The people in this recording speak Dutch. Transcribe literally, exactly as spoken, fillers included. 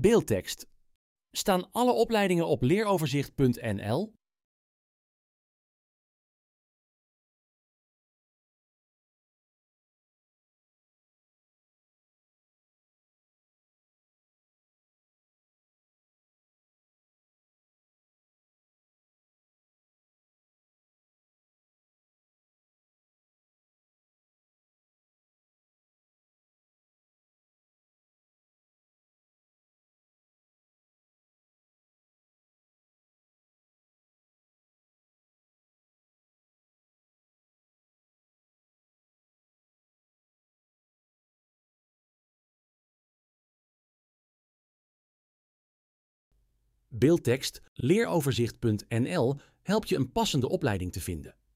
Beeldtekst. Staan alle opleidingen op leeroverzicht punt n l? Beeldtekst leeroverzicht punt n l helpt je een passende opleiding te vinden.